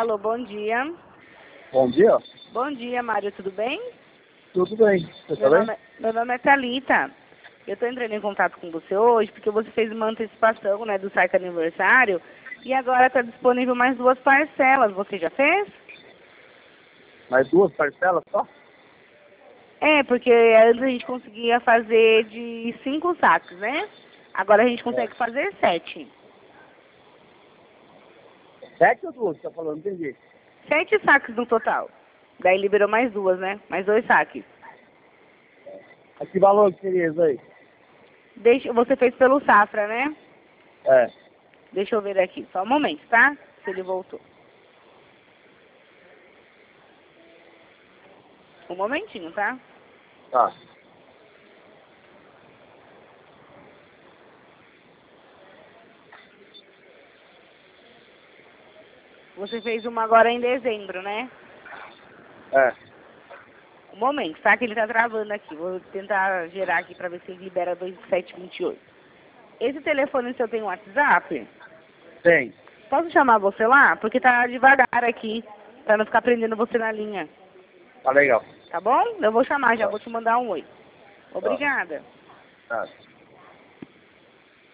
Alô, bom dia. Bom dia. Bom dia, Mário, tudo bem? Tudo bem. Você tá bem? Meu nome é Thalita. Eu estou entrando em contato com você hoje porque você fez uma antecipação, né, do saque aniversário e agora está disponível mais 2 parcelas. Você já fez? Mais 2 parcelas só? É, porque antes a gente conseguia fazer de 5 saques, né? Agora a gente consegue fazer 7. 7 ou 2? Tá falando? Entendi. 7 saques no total. Daí liberou mais 2, né? Mais 2 saques. A que valor que seria isso aí? Você fez pelo Safra, né? É. Deixa eu ver aqui. Só um momento, tá? Se ele voltou. Um momentinho, tá? Tá. Você fez uma agora em dezembro, né? É. Um momento, tá? Que ele tá travando aqui. Vou tentar gerar aqui pra ver se ele libera 2728. Esse telefone seu tem WhatsApp? Tem. Posso chamar você lá? Porque tá devagar aqui, pra não ficar prendendo você na linha. Tá legal. Tá bom? Eu vou chamar, já Tá. vou te mandar um oi. Tá. Obrigada. Tá.